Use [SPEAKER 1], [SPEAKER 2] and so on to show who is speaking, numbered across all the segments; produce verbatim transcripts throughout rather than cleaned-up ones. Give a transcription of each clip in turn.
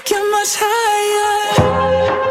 [SPEAKER 1] get much higher.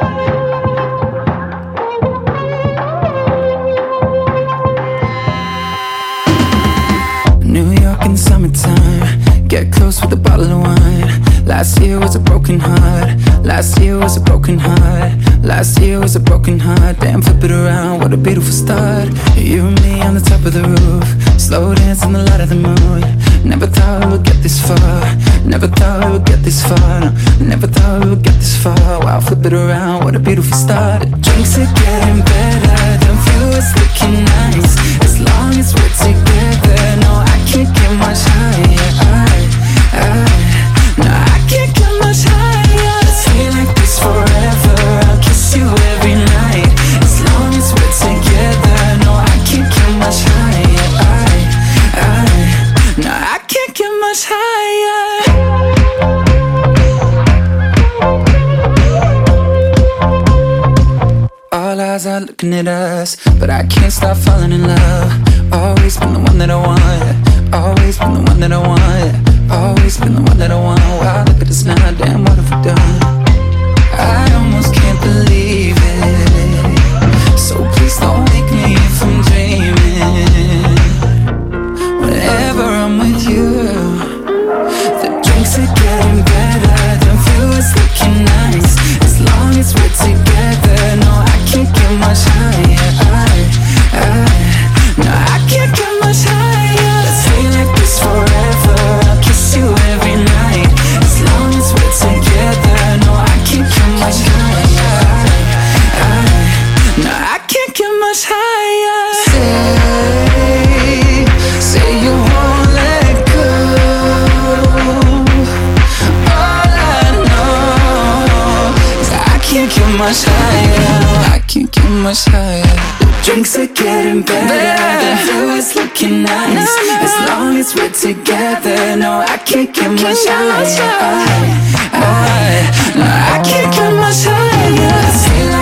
[SPEAKER 1] New York in the summertime, get close with a bottle of wine. Last year was a broken heart. Last year was a broken heart. Last year was a broken heart. Damn, flip it around, what a beautiful start. You and me on the top of the roof, slow dance in the light of the moon. Never thought we would get this far. Never thought we would get this far. No, never thought we would get this far. Wow, flip it around, what a beautiful start. Drinks are getting better, the view is looking nice. As long as we're together, no, I can't get much higher. I, I, no, I can't get much higher. Stay like this forever, I'll kiss you every night. As long as we're together, no, I can't get much higher. I, I, no, I can't get much higher. All eyes are looking at us, but I can't stop falling in love. Always been the one that I want. Always been the one that I want. Always been the one that I want. Wow, look at us now, damn, what have we done? I almost can't believe it. So please don't wake me if I'm dreaming. Whenever I'm with you, the drinks are getting better, the view is looking nice. As long as we're together, no, I can't get much higher. I, I, no, I can't get much higher. Let's stay like this forever, I'll kiss you every night. As long as we're together, no, I can't get much higher. I, I, no, I can't get much higher. Say, say you won't let go. All I know is I can't get much higher. I can't get much higher. The drinks are getting better, the view is looking nice. As long as we're together, no, I can't get much higher. I, I, no, I can't get much higher.